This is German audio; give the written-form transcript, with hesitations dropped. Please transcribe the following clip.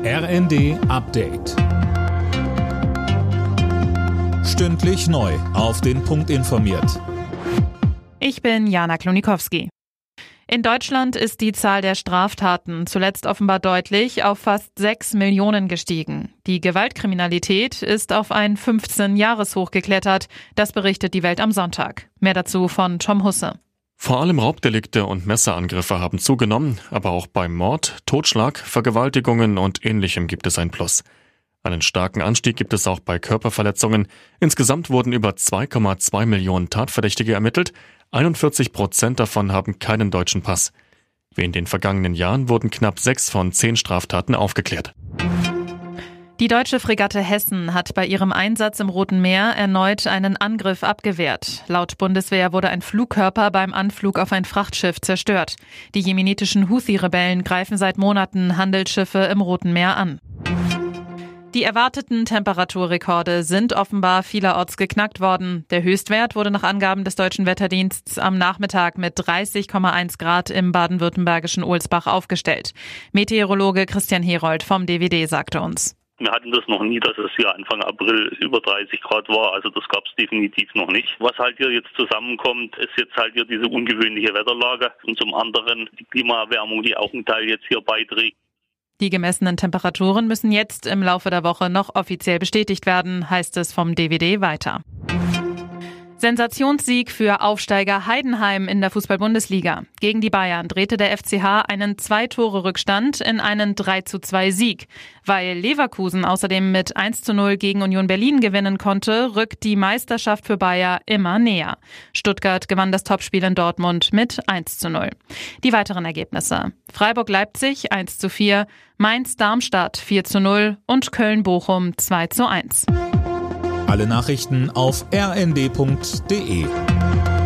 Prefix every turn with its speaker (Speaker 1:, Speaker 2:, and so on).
Speaker 1: RND Update. Stündlich neu auf den Punkt informiert.
Speaker 2: Ich bin Jana Klonikowski. In Deutschland ist die Zahl der Straftaten zuletzt offenbar deutlich auf fast 6 Millionen gestiegen. Die Gewaltkriminalität ist auf ein 15-Jahres-Hoch geklettert. Das berichtet die Welt am Sonntag. Mehr dazu von Tom Husse.
Speaker 3: Vor allem Raubdelikte und Messerangriffe haben zugenommen, aber auch beim Mord, Totschlag, Vergewaltigungen und Ähnlichem gibt es ein Plus. Einen starken Anstieg gibt es auch bei Körperverletzungen. Insgesamt wurden über 2,2 Millionen Tatverdächtige ermittelt. 41% davon haben keinen deutschen Pass. Wie in den vergangenen Jahren wurden knapp 6 von 10 Straftaten aufgeklärt.
Speaker 2: Die deutsche Fregatte Hessen hat bei ihrem Einsatz im Roten Meer erneut einen Angriff abgewehrt. Laut Bundeswehr wurde ein Flugkörper beim Anflug auf ein Frachtschiff zerstört. Die jemenitischen Houthi-Rebellen greifen seit Monaten Handelsschiffe im Roten Meer an. Die erwarteten Temperaturrekorde sind offenbar vielerorts geknackt worden. Der Höchstwert wurde nach Angaben des Deutschen Wetterdienstes am Nachmittag mit 30,1 Grad im baden-württembergischen Ohlsbach aufgestellt. Meteorologe Christian Herold vom DWD sagte uns:
Speaker 4: Wir hatten das noch nie, dass es hier Anfang April über 30 Grad war. Also das gab es definitiv noch nicht. Was halt hier jetzt zusammenkommt, ist jetzt halt hier diese ungewöhnliche Wetterlage und zum anderen die Klimaerwärmung, die auch einen Teil jetzt hier beiträgt.
Speaker 2: Die gemessenen Temperaturen müssen jetzt im Laufe der Woche noch offiziell bestätigt werden, heißt es vom DWD weiter. Sensationssieg für Aufsteiger Heidenheim in der Fußball-Bundesliga. Gegen die Bayern drehte der FCH einen 2-Tore-Rückstand in einen 3:2-Sieg. Weil Leverkusen außerdem mit 1:0 gegen Union Berlin gewinnen konnte, rückt die Meisterschaft für Bayer immer näher. Stuttgart gewann das Topspiel in Dortmund mit 1:0. Die weiteren Ergebnisse: Freiburg-Leipzig 1:4, Mainz-Darmstadt 4:0 und Köln-Bochum 2:1.
Speaker 1: Alle Nachrichten auf rnd.de.